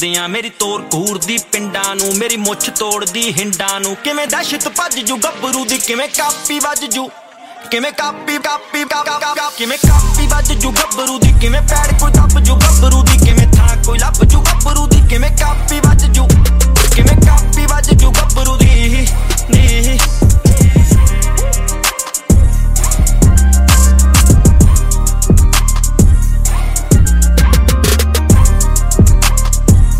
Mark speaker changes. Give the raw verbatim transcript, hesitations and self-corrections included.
Speaker 1: ਦਿਆਂ ਮੇਰੀ ਤੋਰ ਘੂਰਦੀ ਪਿੰਡਾਂ ਨੂੰ, ਮੇਰੀ ਮੁੱਛ ਤੋੜਦੀ ਹਿੰਡਾਂ ਨੂੰ। ਕਿਵੇਂ ਦਹਿਸ਼ਤ ਭੱਜ ਜੂ ਗੱਭਰੂ ਦੀ, ਕਿਵੇਂ ਕਾਪੀ ਵੱਜ ਜੂ, ਕਿਵੇਂ ਕਾਪੀ ਕਾਪੀ ਕਿਵੇਂ ਕਾਪੀ ਵੱਜ ਜੂ ਗੱਭਰੂ ਦੀ, ਕਿਵੇਂ ਪੈੜ ਕੋਈ ਦੱਬ ਜੂ ਗੱਭਰੂ ਦੀ, ਕਿਵੇਂ ਥਾਂ ਕੋਈ ਲੱਭ ਜੂ ਗੱਭਰੂ ਦੀ।